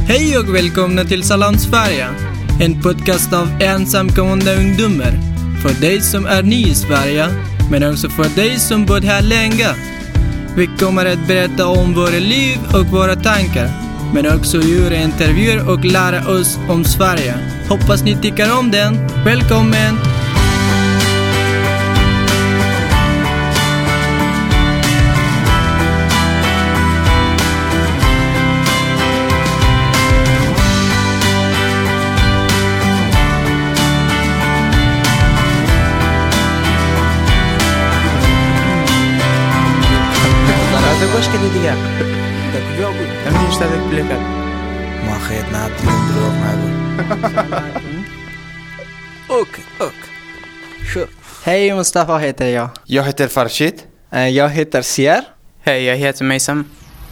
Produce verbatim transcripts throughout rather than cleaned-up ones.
Hej och välkomna till Salam Sverige, en podcast av ensamkommande ungdomar. För dig som är ny i Sverige, men också för dig som bott här länge. Vi kommer att berätta om våra liv och våra tankar, men också göra intervjuer och lära oss om Sverige. Hoppas ni tycker om den. Välkommen! واش كدير ديالك داك الجواب انا مش هذاك بلاك ما خيط نعطي ندروك معلوم Okej, okej. Sure. Hej, Mustafa heter jag. Jag heter Farshid. Eh, Jag heter Sier. Hej, jag heter Meisam.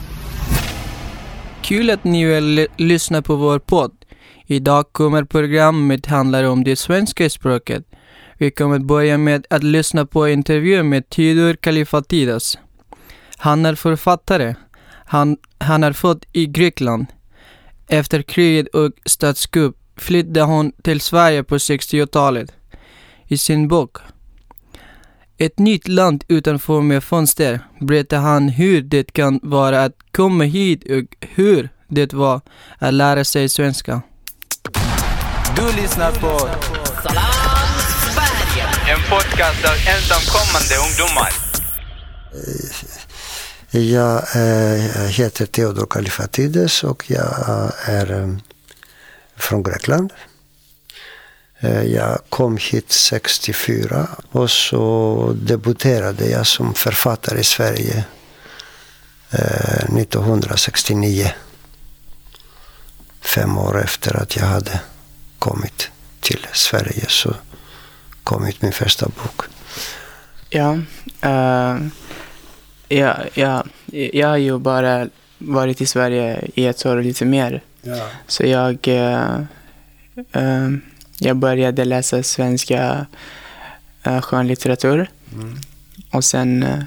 Kul att ni vill l- lyssna på vår podd. Idag kommer programmet handla om det svenska språket. Vi kommer börja med att lyssna på intervjuer med Theodor Kallifatides. Han är författare. Han, han är född i Grekland. Efter kriget och statskupp flyttade hon till Sverige på sextiotalet. I sin bok Ett nytt land utanför med fönster berättar han hur det kan vara att komma hit och hur det var att lära sig svenska. Du lyssnar på Salam Sverige, en podcast av ensamkommande ungdomar. Jag eh, heter Theodor Kallifatides och jag är eh, från Grekland. Eh, jag kom hit sextiofyra och så debuterade jag som författare i Sverige eh, nittonhundrasextionio. Fem år efter att jag hade kommit till Sverige så kom ut min första bok. Ja, uh, ja, ja, jag har ju bara varit i Sverige i ett år och lite mer. Ja. Så jag, uh, uh, jag började läsa svenska uh, skönlitteratur. Mm. Och sen uh,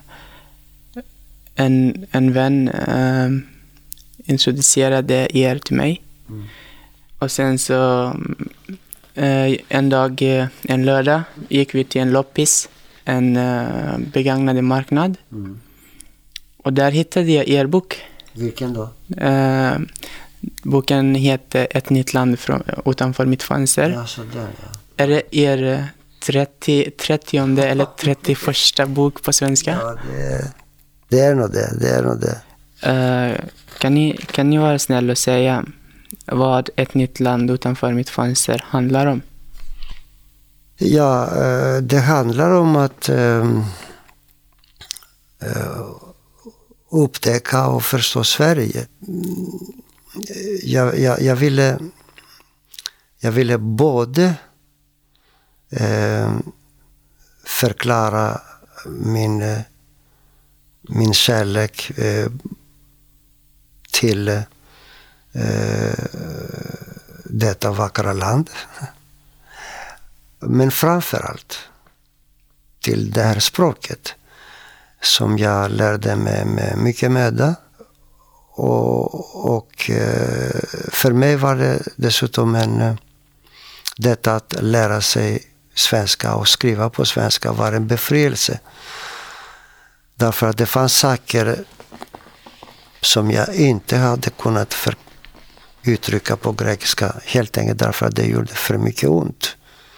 en, en vän uh, introducerade er till mig. Mm. Och sen så uh, en dag, uh, en lördag, gick vi till en loppis. En uh, begagnade marknad. Mm. Och där hittade jag er bok. Vilken då? Uh, boken heter Ett nytt land från, utanför mitt fönster. Ja, så där, ja. Är det er trettio, trettionde eller trettioförsta bok på svenska? Ja, det, det är nog det. Det är nog det. Uh, kan, ni, kan ni vara snäll och säga vad Ett nytt land utanför mitt fönster handlar om? Ja, eh, det handlar om att eh, eh, upptäcka och förstå Sverige. Jag, jag, jag, ville, jag ville både eh, förklara min, eh, min kärlek eh, till eh, detta vackra land. Men framförallt till det här språket som jag lärde mig med mycket möda. Och, och för mig var det dessutom en, detta att lära sig svenska och skriva på svenska var en befrielse. Därför att det fanns saker som jag inte hade kunnat för, uttrycka på grekiska. Helt enkelt därför att det gjorde för mycket ont.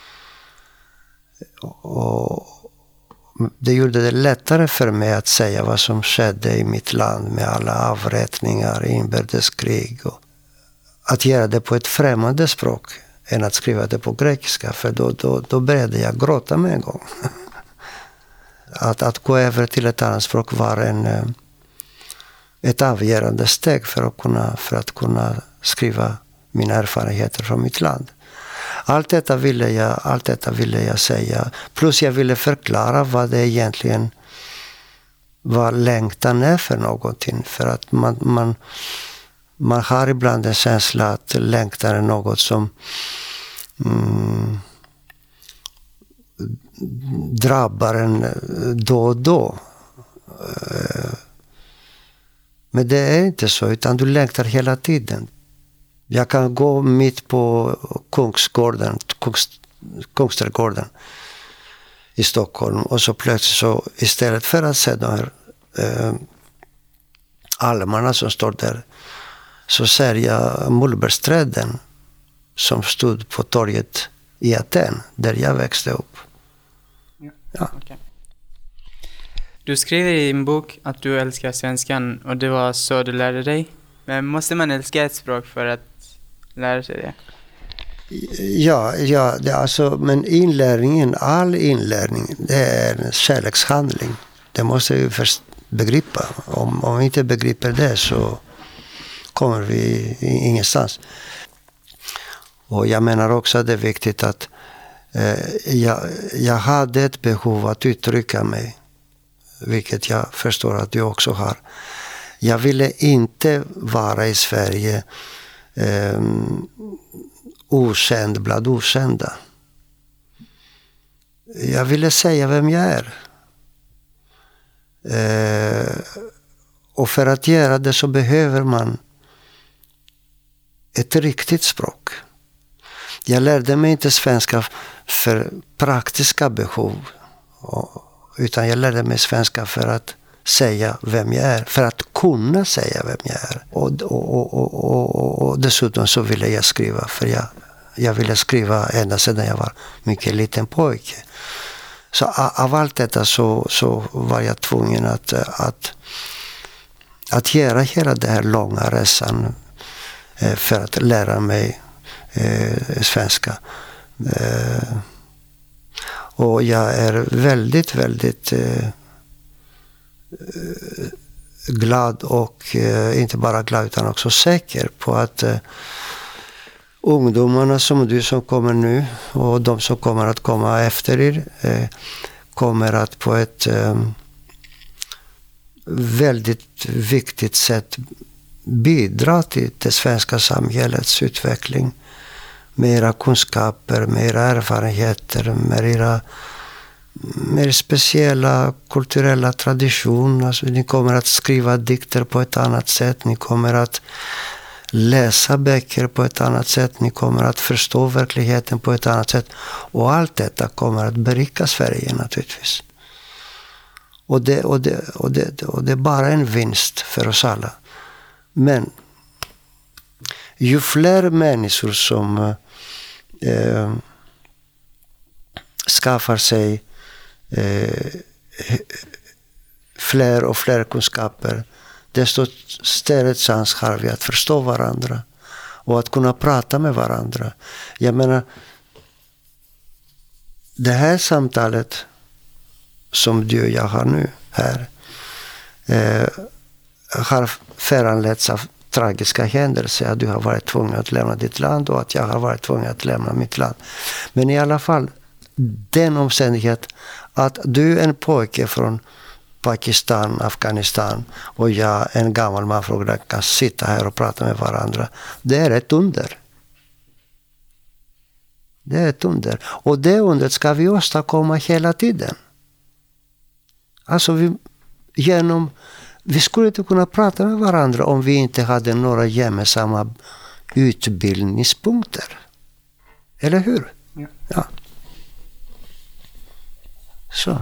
Och det gjorde det lättare för mig att säga vad som skedde i mitt land med alla avrättningar, inbördeskrig. Och att göra det på ett främmande språk än att skriva det på grekiska. För då, då, då började jag gråta med en gång. Att, att gå över till ett annat språk var en, ett avgörande steg för att kunna, för att kunna skriva mina erfarenheter från mitt land. Allt detta ville jag, allt detta ville jag säga. Plus jag ville förklara vad det egentligen var längtan är för någonting. För att man, man, man har ibland en känsla att längtan är något som mm, drabbar en då och då. Men det är inte så, utan du längtar hela tiden. Jag kan gå mitt på Kungsgården, Kungs, Kungsträdgården i Stockholm och så plötsligt så istället för att se de här eh, almarna som står där så ser jag mullbärsträden som stod på torget i Aten där jag växte upp. Ja. Ja. Okay. Du skriver i din bok att du älskar svenskan och det var så du lärde dig. Men måste man älska ett språk för att lära sig det? Ja, ja det är alltså, men inlärningen, all inlärning, det är en kärlekshandling. Det måste vi först begripa. Om, om vi inte begriper det så kommer vi ingenstans. Och jag menar också att det är viktigt att eh, jag, jag hade ett behov att uttrycka mig, vilket jag förstår att du också har. Jag ville inte vara i Sverige eh, okänd bland okända. Jag ville säga vem jag är. Eh, och för att göra det så behöver man ett riktigt språk. Jag lärde mig inte svenska för praktiska behov, utan jag lärde mig svenska för att säga vem jag är, för att kunna säga vem jag är. Och, och, och, och, och dessutom så ville jag skriva, för jag, jag ville skriva ända sedan jag var mycket liten pojke. Så av allt detta så, så var jag tvungen att, att, att göra hela den här långa resan för att lära mig eh, svenska. Eh, och jag är väldigt, väldigt eh, glad och eh, inte bara glad utan också säker på att eh, ungdomarna som du som kommer nu och de som kommer att komma efter er eh, kommer att på ett eh, väldigt viktigt sätt bidra till det svenska samhällets utveckling med era kunskaper, med era erfarenheter, med era mer speciella kulturella traditioner. Alltså, ni kommer att skriva dikter på ett annat sätt, ni kommer att läsa böcker på ett annat sätt, ni kommer att förstå verkligheten på ett annat sätt, och allt detta kommer att berika Sverige naturligtvis. Och det, och det, och det, och det är bara en vinst för oss alla. Men ju fler människor som eh, skaffar sig eh, fler och fler kunskaper, desto större chans har vi att förstå varandra och att kunna prata med varandra. Jag menar, det här samtalet som du och jag har nu här eh, har föranletts av tragiska händelser, att du har varit tvungen att lämna ditt land och att jag har varit tvungen att lämna mitt land. Men i alla fall, den omständighet att du är en pojke från Pakistan, Afghanistan och jag, en gammal man från Grekland, kan sitta här och prata med varandra, det är ett under. Det är ett under. Och det undret ska vi åstadkomma hela tiden. Alltså vi, genom Vi skulle inte kunna prata med varandra om vi inte hade några gemensamma utbildningspunkter. Eller hur? Ja. Ja. Så.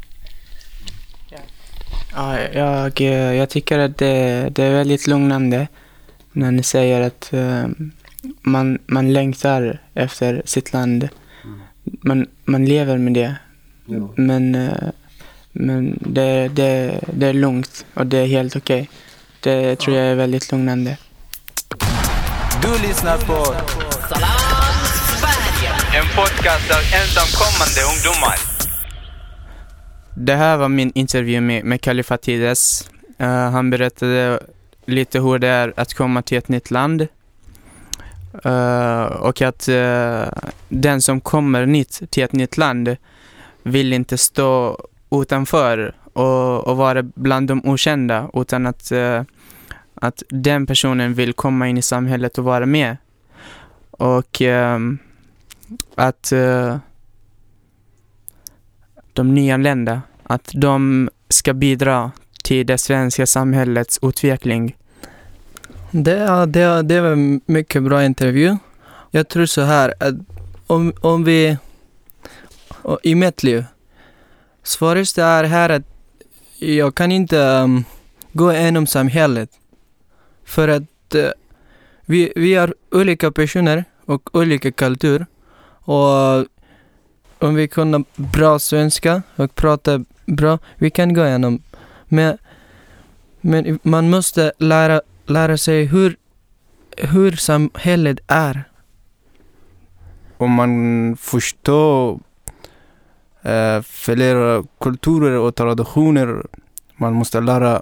Ja, jag, jag tycker att det, det är väldigt lugnande när ni säger att uh, man, man längtar efter sitt land. Mm. Man, man lever med det. Jo. Men... Uh, Men det, det, det är lugnt och det är helt okej. Okay. Det tror jag är väldigt lugnande. Du lyssnar på Salam Sverige. en podcast av ensamkommande ungdomar. Det här var min intervju med, med Kalifatides. Uh, han berättade lite hur det är att komma till ett nytt land. Uh, och att uh, den som kommer nytt till ett nytt land vill inte stå utanför och, och vara bland de okända, utan att, uh, att den personen vill komma in i samhället och vara med. Och uh, att uh, de nyanlända, att de ska bidra till det svenska samhällets utveckling. Det, det, det var en mycket bra intervju. Jag tror så här att om, om vi i mitt liv svåraste är här att jag kan inte um, gå igenom samhället för att uh, vi, vi är olika personer och olika kultur, och om vi kan bra svenska och prata bra, vi kan gå igenom, men, men man måste lära, lära sig hur, hur samhället är. Om man förstår eh, flera kulturer och traditioner, man måste lära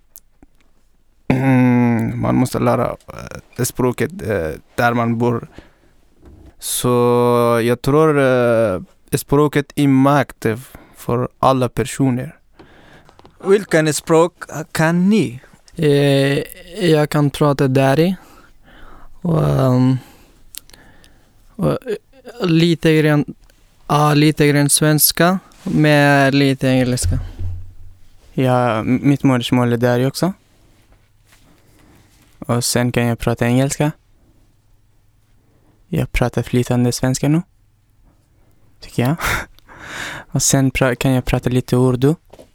man måste lära eh, språket eh, där man bor. Så jag tror eh, språket är makt för alla personer. Vilken språk kan ni? Eh, jag kan prata dari och, um, och lite grann, ja, lite grann svenska med lite engelska. Ja, mitt modersmål är dari också. Och sen kan jag prata engelska. Jag pratar flytande svenska nu, tycker jag. Och sen pra- kan jag prata lite urdu.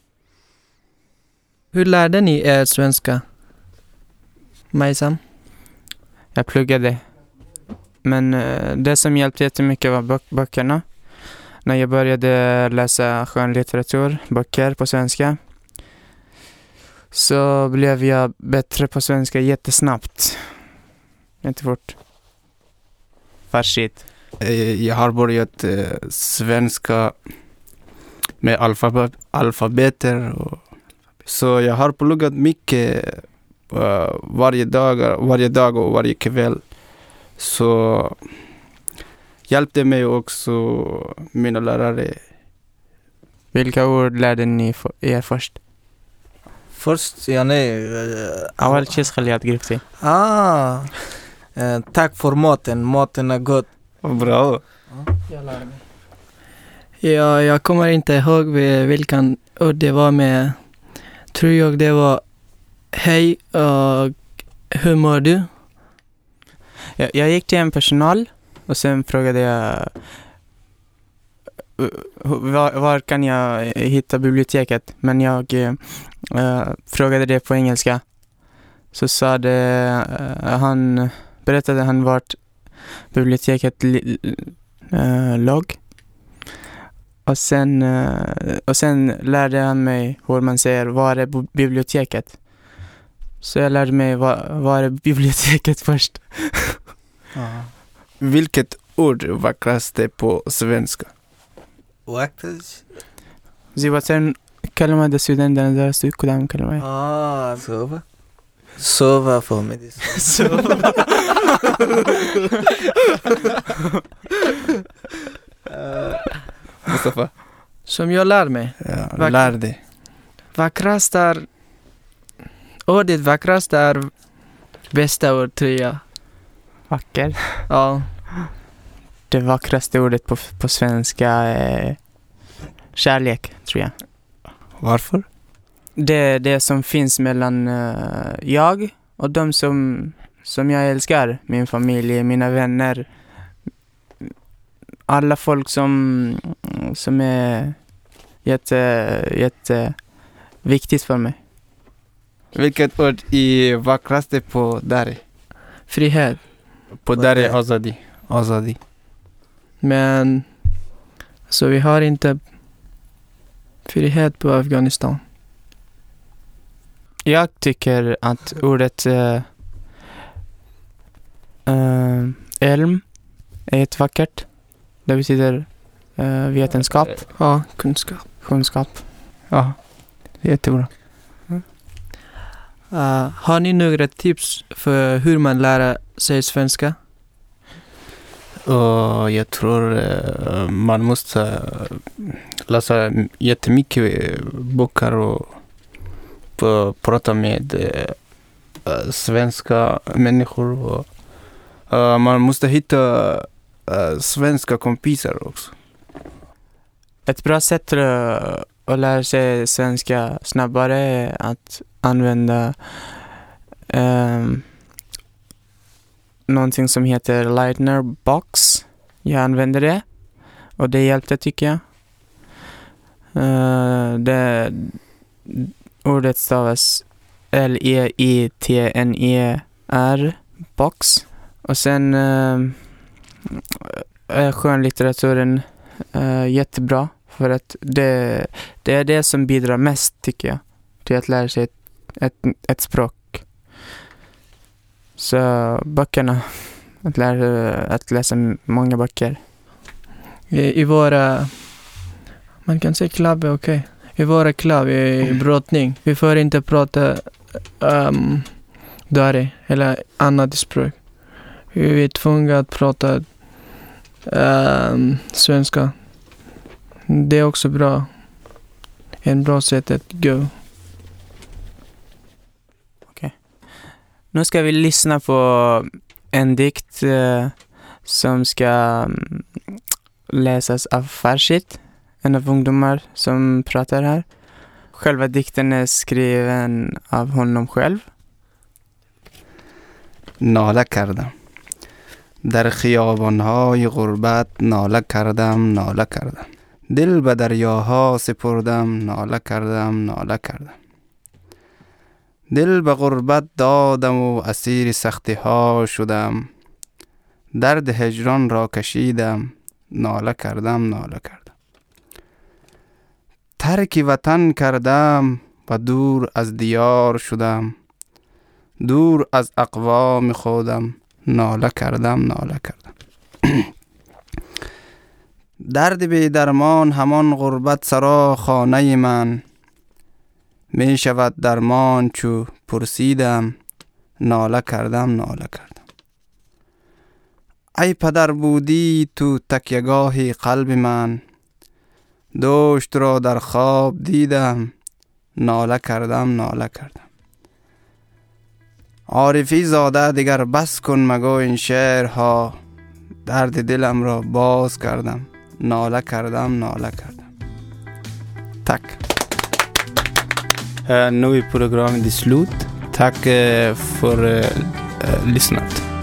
Hur lärde ni er svenska? Majsam? Jag pluggade. Men uh, det som hjälpte jättemycket var bok- böckerna. När jag började läsa skönlitteratur, böcker på svenska, så blev jag bättre på svenska jättesnabbt. Jättefort. Varsågod. Jag har börjat eh, svenska med alfabet, alfabeter. Och, så jag har pluggat mycket uh, varje, dag, varje dag och varje kväll. Så hjälpte mig också mina lärare. Vilka ord lärde ni f- er först? Först, يعني أول شيء خليها تقربتي. ah, eh, tack för maten. Maten är god. Bra. Ja, jag kommer inte ihåg vilken ord det var, med tror jag det var hej och hur mår du? Jag, jag gick till en personal och sen frågade jag var, var kan jag hitta biblioteket, men jag uh, frågade det på engelska. Så sa det, uh, han berättade han vart biblioteket li, uh, låg. Och sen, uh, och sen lärde han mig hur man säger var är biblioteket. Så jag lärde mig var, var är biblioteket först. Aha. Vilket ord vackraste på svenska? Vackrast? زي واتن كلمة ده السودان ده أنا درست كلام كلمة. Ah, sova. Sova för mig. Sova. Mustafa? Som jag lär mig. Ja, Vack- lär dig. Vackrast är... Ordet vackrast är bästa ord, tror jag. Vacker. Ja. Det vackraste ordet på, på svenska är kärlek, tror jag. Varför? Det det som finns mellan uh, jag och de som, som jag älskar. Min familj, mina vänner. Alla folk som, som är jätte, jätte viktigt för mig. Vilket ord är vackraste på Dari? Frihet. På Dari Azadi. Azadi. Men så vi har inte frihet på Afghanistan. Jag tycker att ordet uh, uh, elm är ett vackert. Det betyder uh, vetenskap. Ja, kunskap. Kunskap. Ja, jättebra. Uh, har ni några tips för hur man lär sig svenska? Och jag tror uh, man måste uh, läsa jättemycket böcker och uh, prata med uh, svenska människor. Och, uh, man måste hitta uh, svenska kompisar också. Ett bra sätt uh, att lära sig svenska snabbare är att använda um, någonting som heter Lightner Box. Jag använder det. Och det hjälpte, tycker jag. Uh, det, ordet stavas L E I T N E R Box. Och sen uh, är skönlitteraturen uh, jättebra. För att det, det är det som bidrar mest, tycker jag, till att lära sig ett, ett, ett språk. Så böckerna, att, lära, att läsa många böcker. I, i våra, man kan säga klubb är okej. I våra klubb i brottning, vi får inte prata um, dari eller annat språk. Vi är tvungna att prata um, svenska. Det är också bra. En bra sätt att gå. Okej. Nu ska vi lyssna på en dikt eh, som ska um, läsas av Farshid, en av ungdomar som pratar här. Själva dikten är skriven av honom själv. ناله کردم در خیابان‌های غربت ناله کردم ناله کردم دل به دریاها سپردم ناله کردم ناله کردم دل به غربت دادم و اسیر سختی‌ها شدم درد هجران را کشیدم ناله کردم ناله کردم ترک وطن کردم و دور از دیار شدم دور از اقوام خودم ناله کردم ناله کردم درد بی درمان همان غربت سرا خانه من می شود درمان چو پرسیدم ناله کردم ناله کردم ای پدر بودی تو تکیهگاه قلب من دوشت را در خواب دیدم ناله کردم ناله کردم عارفی زاده دیگر بس کن مگو این شعرها درد دلم را باز کردم ناله کردم ناله کردم Tack. Uh, nu är programmet slut. Tack uh, för uh, uh, lyssnat.